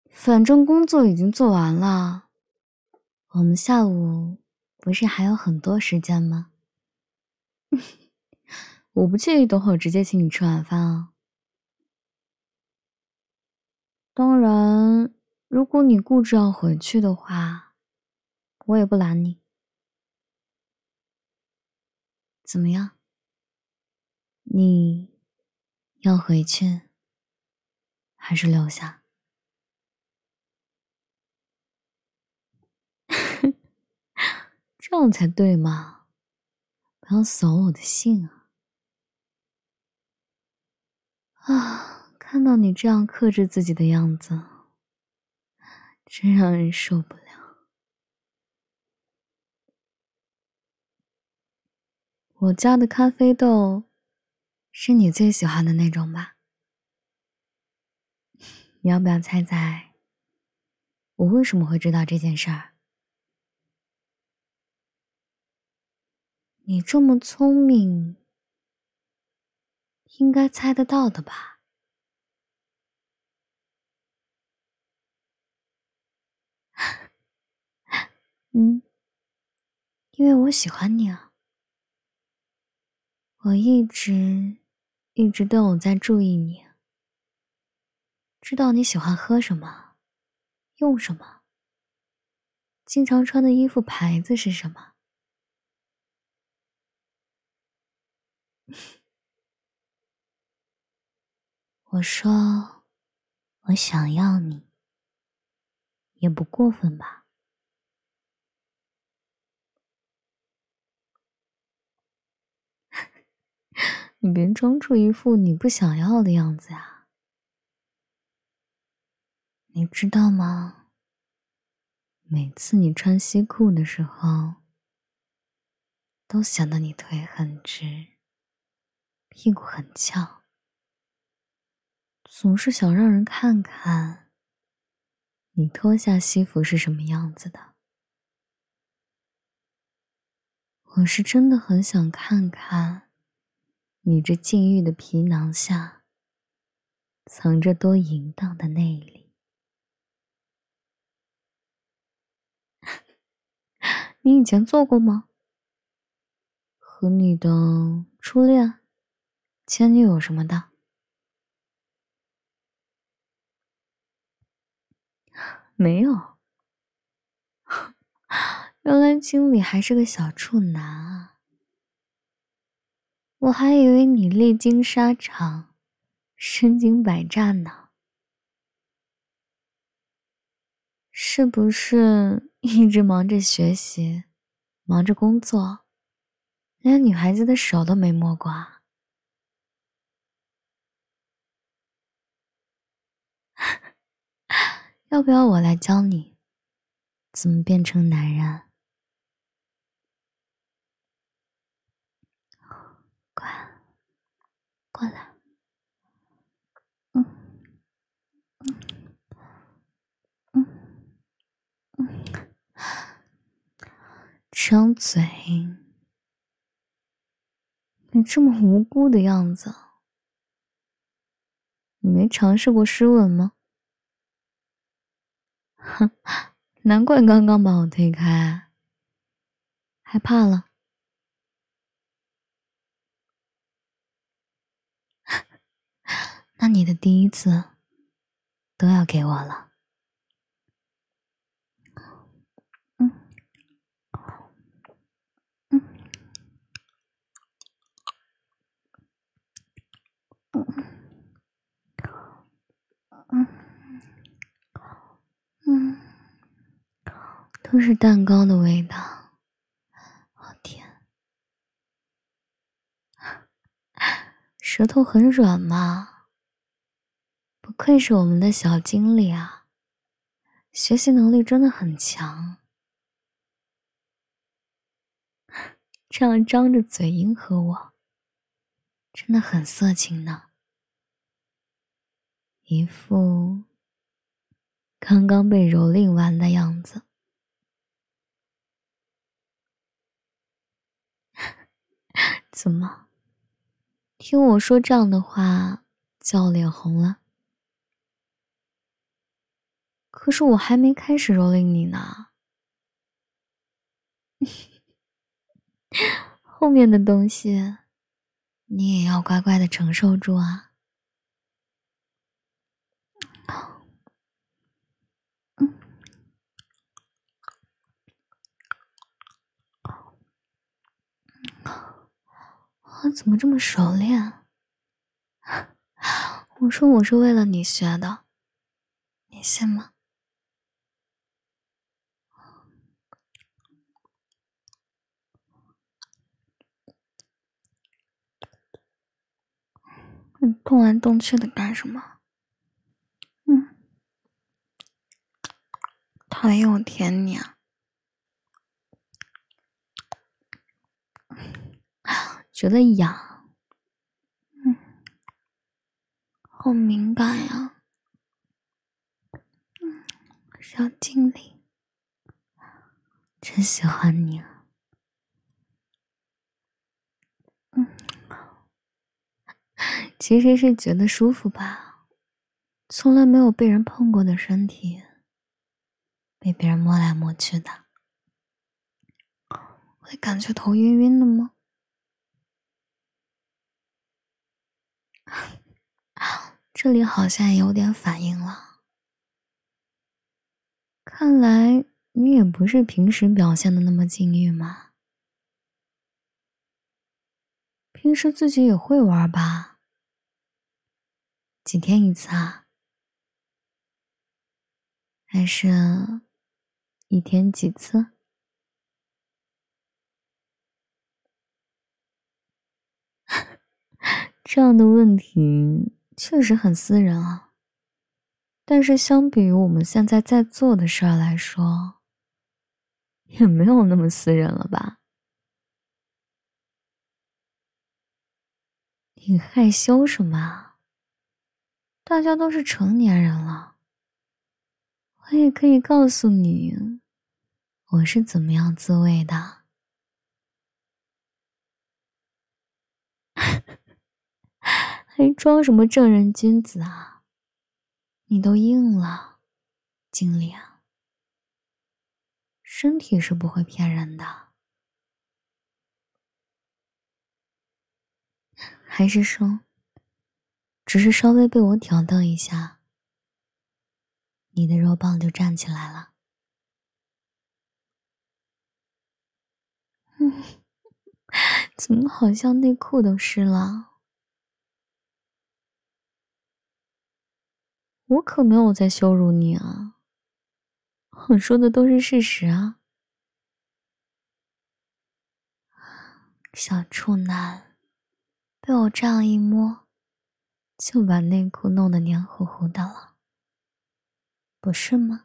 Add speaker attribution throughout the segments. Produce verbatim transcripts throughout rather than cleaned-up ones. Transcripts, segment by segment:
Speaker 1: 反正工作已经做完了，我们下午不是还有很多时间吗？我不介意等会儿直接请你吃晚饭啊。当然，如果你固执要回去的话，我也不拦你。怎么样？你要回去，还是留下？这样才对嘛，不要扫我的兴啊！啊，看到你这样克制自己的样子，真让人受不了。我家的咖啡豆是你最喜欢的那种吧？你要不要猜猜我为什么会知道这件事儿？你这么聪明，应该猜得到的吧？嗯，因为我喜欢你啊。我一直一直都有在注意你，知道你喜欢喝什么，用什么，经常穿的衣服牌子是什么。我说我想要你，也不过分吧？你别装出一副你不想要的样子呀。你知道吗？每次你穿西裤的时候，都显得你腿很直，屁股很翘，总是想让人看看你脱下西服是什么样子的。我是真的很想看看你这禁欲的皮囊下藏着多淫荡的内里。你以前做过吗？和你的初恋、前女友什么的？没有。原来经理还是个小处男啊。我还以为你历经沙场，身经百战呢。是不是一直忙着学习，忙着工作，连女孩子的手都没摸过啊？要不要我来教你怎么变成男人？快，过来。嗯嗯嗯嗯，张嘴。你这么无辜的样子，你没尝试过湿吻吗？哼，难怪刚刚把我推开，害怕了。那你的第一次都要给我了。嗯嗯嗯嗯嗯，都是蛋糕的味道。我天，舌头很软嘛，不愧是我们的小经理啊，学习能力真的很强。这样张着嘴迎合我，真的很色情呢，一副刚刚被蹂躏完的样子。怎么？听我说这样的话，叫脸红了？ 可是我还没开始蹂躏你呢。后面的东西，你也要乖乖的承受住啊。嗯，我怎么这么熟练？我说我是为了你学的，你信吗？你动来动去的干什么？嗯，讨厌我舔你啊？觉得痒。嗯，好敏感呀。嗯，小精灵，真喜欢你啊。嗯，其实是觉得舒服吧，从来没有被人碰过的身体，被别人摸来摸去的，会感觉头晕晕的吗？这里好像也有点反应了，看来你也不是平时表现的那么禁欲嘛，平时自己也会玩吧？几天一次啊？还是一天几次？这样的问题确实很私人啊，但是相比于我们现在在做的事儿来说，也没有那么私人了吧？你害羞什么啊？大家都是成年人了，我也可以告诉你，我是怎么样自慰的。还装什么正人君子啊？你都硬了，经理啊，身体是不会骗人的。还是说，只是稍微被我挑逗一下，你的肉棒就站起来了？嗯，怎么好像内裤都湿了？我可没有在羞辱你啊，我说的都是事实啊。小处男，被我这样一摸，就把内裤弄得黏糊糊的了，不是吗？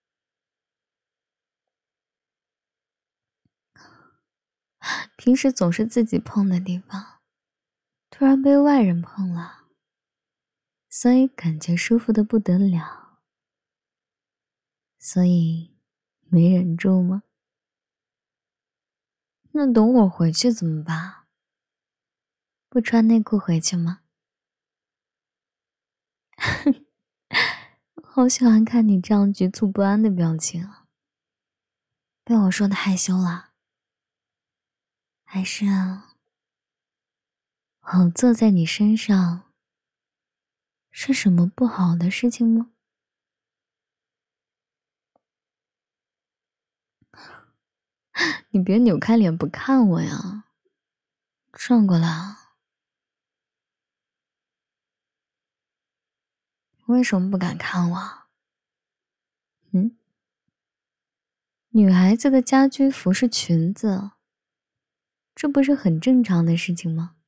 Speaker 1: 平时总是自己碰的地方，突然被外人碰了，所以感觉舒服的不得了，所以没忍住吗？那等我回去怎么办？不穿内裤回去吗？好喜欢看你这样局促不安的表情啊！被我说的害羞了？还是啊，我坐在你身上是什么不好的事情吗？你别扭开脸不看我呀，转过来啊！为什么不敢看我？嗯，女孩子的家居服是裙子，这不是很正常的事情吗？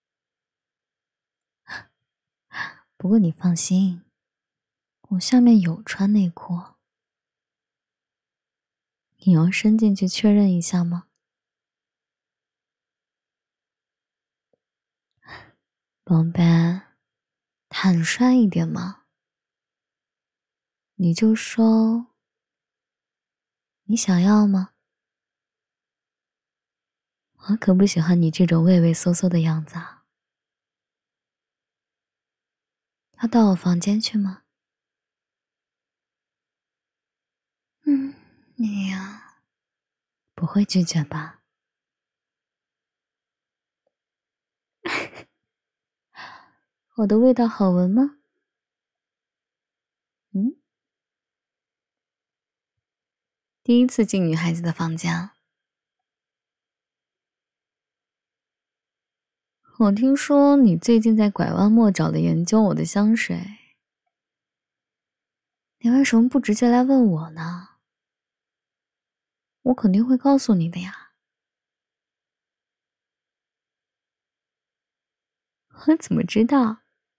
Speaker 1: 不过你放心，我下面有穿内裤，你要伸进去确认一下吗？宝贝，坦率一点嘛，你就说你想要吗？我可不喜欢你这种畏畏缩缩的样子啊。要到我房间去吗？ 不会拒绝吧？我的味道好闻吗？嗯？第一次进女孩子的房间。我听说你最近在拐弯抹角的研究我的香水，你为什么不直接来问我呢？我肯定会告诉你的呀。我怎么知道？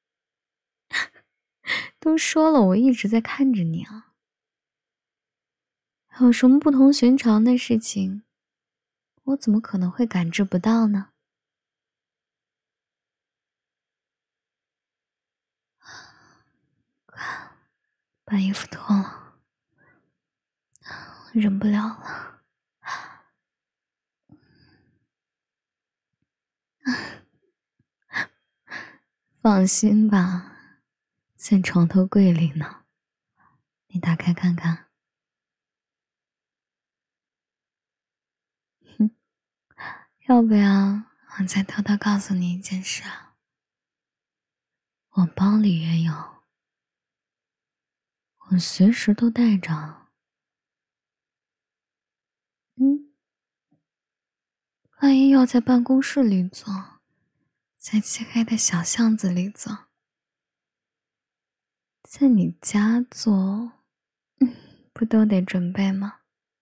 Speaker 1: 都说了，我一直在看着你啊。有什么不同寻常的事情，我怎么可能会感知不到呢？把衣服脱了，忍不了了。放心吧，在床头柜里呢，你打开看看。哼，要不要我再偷偷告诉你一件事啊？我包里也有，我随时都带着。嗯，万一要在办公室里做，在漆黑的小巷子里做，在你家做，嗯，不都得准备吗？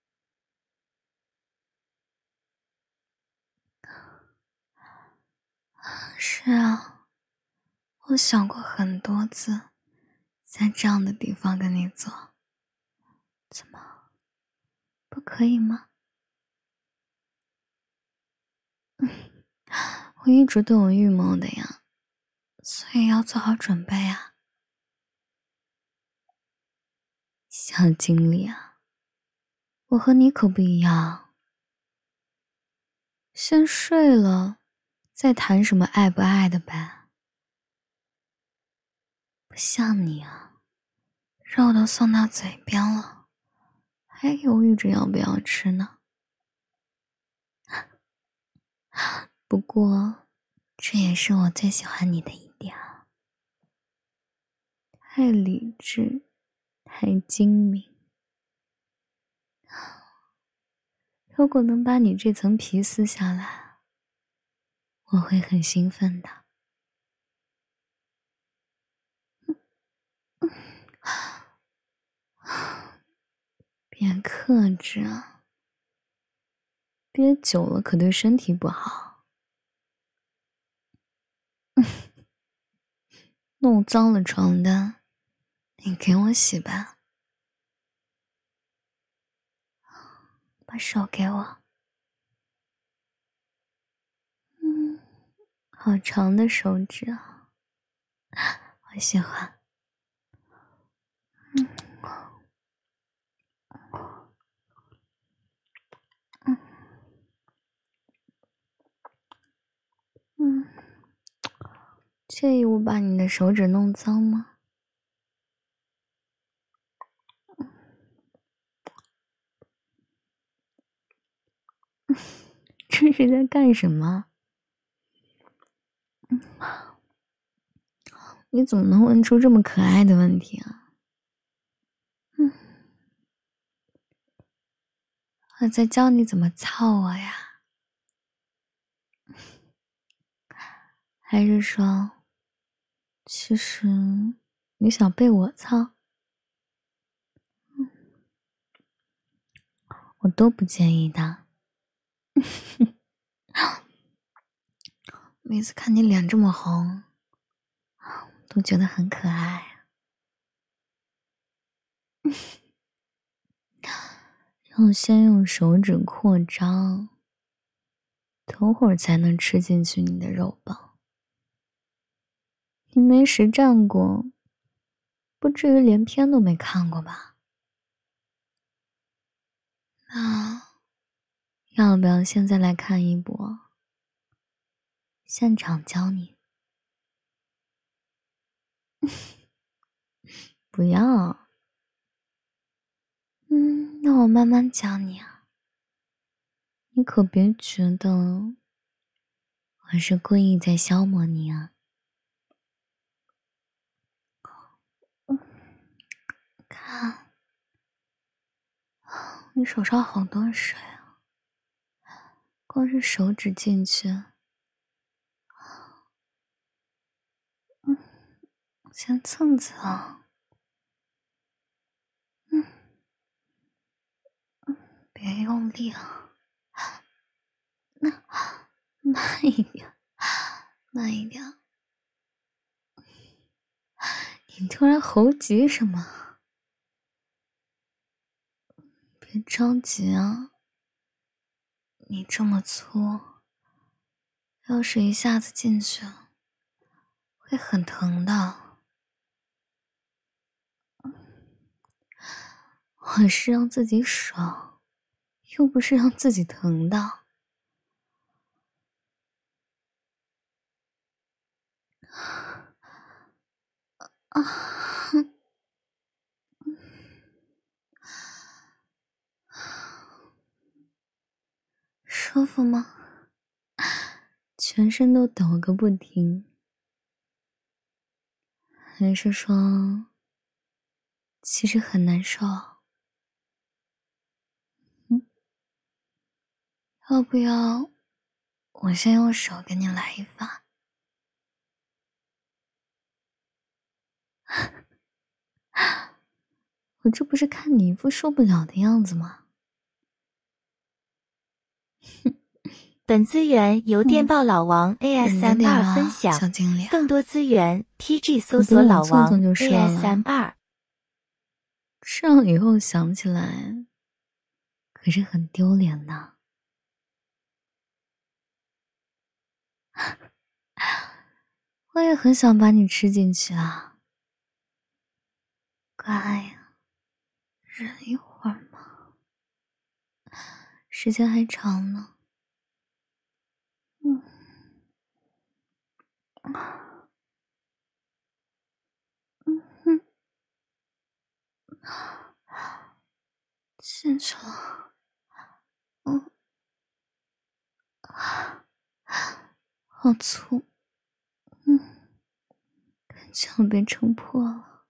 Speaker 1: 是啊，我想过很多次，在这样的地方跟你做，怎么不可以吗？我一直都有预谋的呀，所以要做好准备啊。小经理啊，我和你可不一样，先睡了，再谈什么爱不爱的呗。不像你啊，肉都送到嘴边了，还犹豫着要不要吃呢。不过，这也是我最喜欢你的一点啊，太理智，太精明。如果能把你这层皮撕下来，我会很兴奋的。别克制啊，憋久了可对身体不好。弄脏了床单，你给我洗吧。把手给我。嗯，好长的手指啊，我喜欢。嗯，嗯，嗯，介意我把你的手指弄脏吗？这是在干什么？嗯，你怎么能问出这么可爱的问题啊？嗯，我在教你怎么操我呀？还是说，其实你想被我操？嗯，我都不介意的。每次看你脸这么红，都觉得很可爱。要先用手指扩张，等会儿才能吃进去你的肉棒。你没实战过，不至于连片都没看过吧？那要不要现在来看一波？现场教你。不要。嗯，那我慢慢教你啊。 你可别觉得我是故意在消磨你啊。看，你手上好多水啊，光是手指进去，嗯，先蹭蹭，嗯嗯，别用力啊，那慢一点，慢一点。你突然猴急什么？别着急啊，你这么粗，要是一下子进去，会很疼的。我是让自己爽，又不是让自己疼的。啊，舒服吗？全身都抖个不停。还是说，其实很难受？嗯，要不要我先用手给你来一发？我这不是看你一副受不了的样子吗？
Speaker 2: 本资源由电报老王 A S M 二、
Speaker 1: 啊、
Speaker 2: 分享，
Speaker 1: 小精灵，
Speaker 2: 更多资源 T G 搜索老王
Speaker 1: 蹭蹭就
Speaker 2: A S M 二。
Speaker 1: 吃了以后想起来，可是很丢脸的。我也很想把你吃进去啊，乖呀，忍一会儿嘛，时间还长呢。嗯，嗯哼，进去了。嗯，好粗，嗯，千万别撑破了。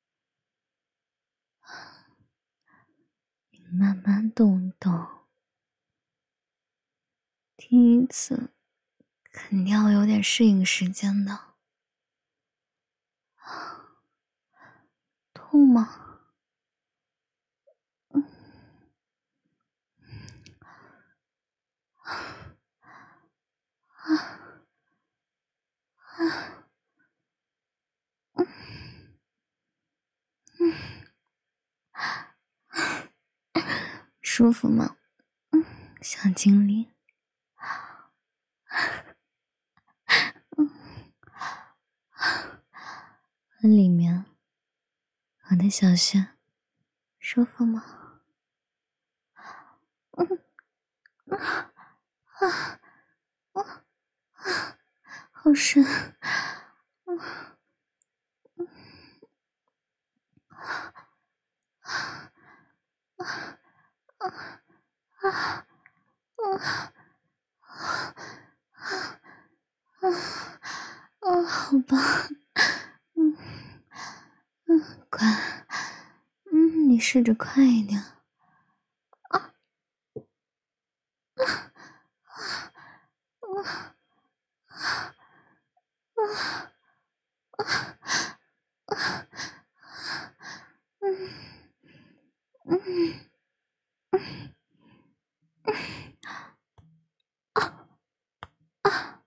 Speaker 1: 你慢慢动一动，第一次肯定要有点适应时间的。痛吗？嗯，啊啊，嗯嗯，舒服吗？嗯，小精灵。嗯，和里面，我的小轩，舒服吗？嗯啊啊啊啊，好深。嗯嗯啊啊啊啊啊啊啊啊啊！好棒。嗯嗯，快，嗯，你试着快一点。啊啊啊啊啊啊啊啊！嗯嗯嗯啊啊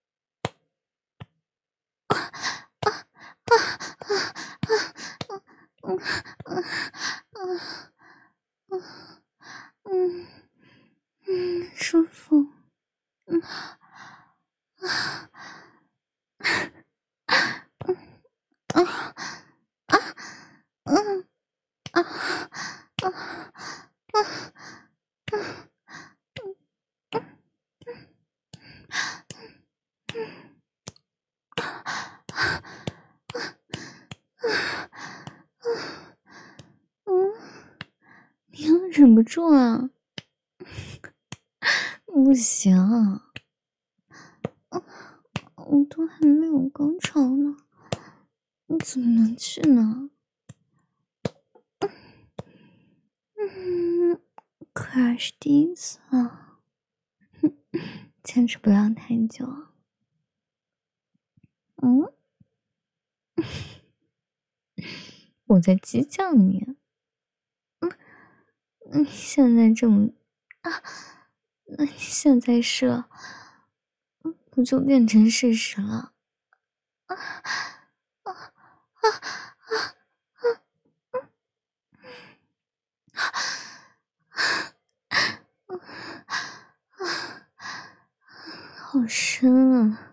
Speaker 1: 啊啊啊！嗯嗯嗯嗯嗯嗯，舒服。嗯啊啊啊嗯啊啊啊啊！嗯，你又忍不住了。 不行，我都还没有高潮呢，你怎么能去呢？嗯，可还是第一次啊，坚持不了太久。嗯，我在激将你。嗯，你现在这么啊，那你现在射，不就变成事实了？啊啊啊啊啊！好深啊！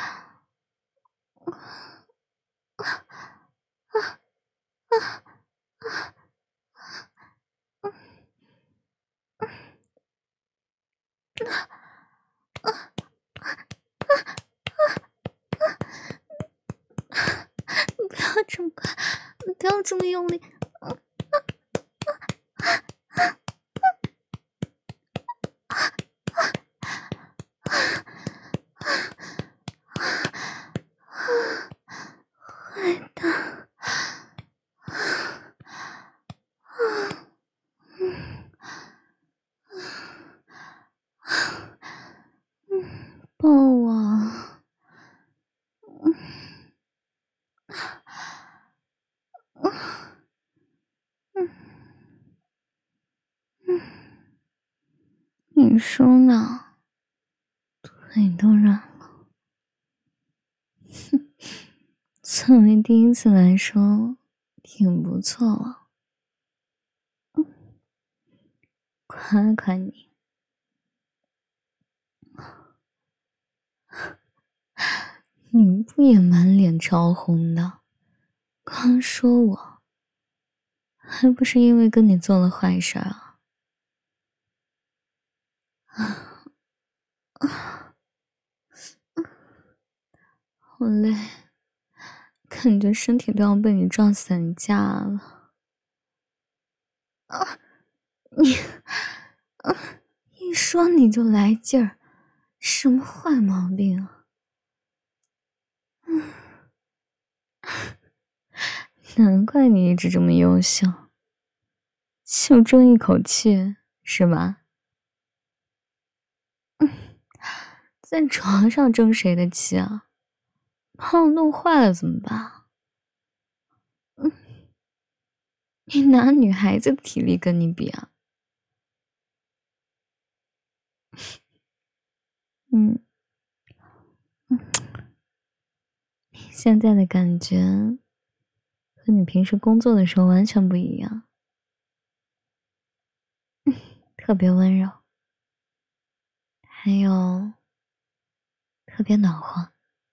Speaker 1: 不要这么快，不要这么用力！坏蛋！抱我！你说呢？腿都软了。哼，作为第一次来说，挺不错了。夸夸你。你不也满脸潮红的？刚说我，还不是因为跟你做了坏事啊？好累，感觉身体都要被你撞散架了。啊，你，啊，一说你就来劲儿，什么坏毛病啊？嗯，难怪你一直这么优秀，就争一口气是吧？嗯，在床上争谁的气啊？把我弄坏了怎么办？嗯，你拿女孩子的体力跟你比啊？嗯嗯，你现在的感觉和你平时工作的时候完全不一样。嗯，特别温柔，还有特别暖和。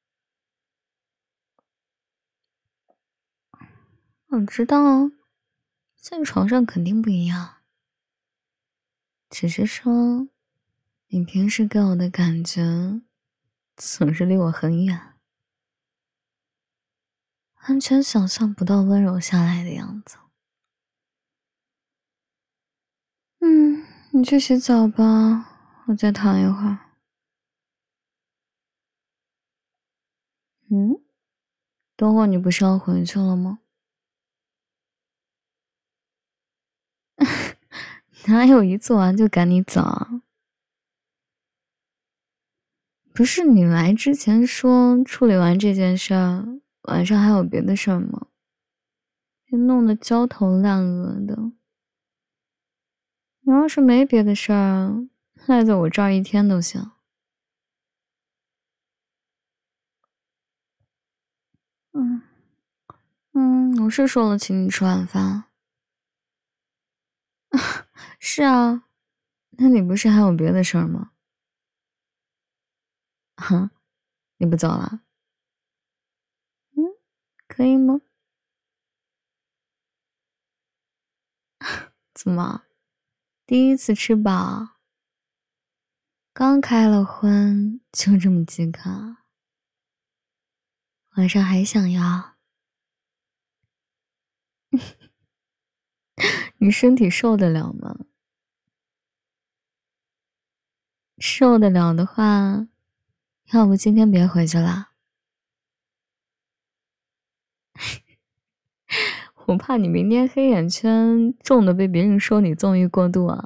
Speaker 1: 我知道，在床上肯定不一样，只是说你平时给我的感觉总是离我很远，完全想象不到温柔下来的样子。嗯，你去洗澡吧，我再躺一会儿。嗯，等会儿你不是要回去了吗？哪有一做完就赶你走啊？不是你来之前说处理完这件事儿，晚上还有别的事儿吗？别弄得焦头烂额的。你要是没别的事儿，赖在我这儿一天都行。嗯嗯，我是说了请你吃晚饭。是啊，那你不是还有别的事儿吗？哈，你不走了？嗯，可以吗？怎么，第一次吃饱，刚开了荤就这么饥渴？晚上还想要？你身体受得了吗？ 受得了的话，要不今天别回去了。我怕你明天黑眼圈重的被别人说你纵欲过度啊。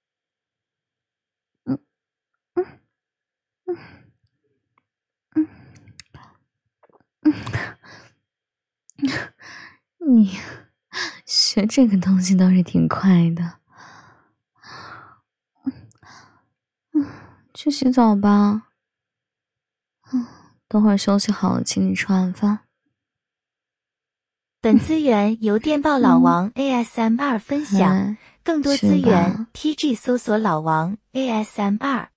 Speaker 1: 嗯嗯嗯嗯嗯嗯，你学这个东西倒是挺快的。嗯，去洗澡吧。嗯，等会儿休息好了，请你吃晚饭。
Speaker 2: 本资源由电报老王 A S M R 分享，更多资源 T G 搜索老王 A S M R。